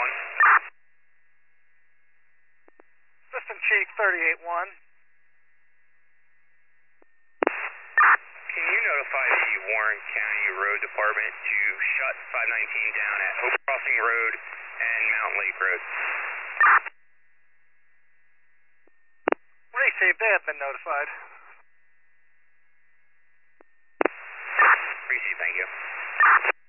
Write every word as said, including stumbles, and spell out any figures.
one. Assistant Chief thirty-eight one. Can you notify the Warren County Road Department to shut five nineteen down at Hope Crossing Road and Mountain Lake Road? Received, they have been notified. Received, thank you.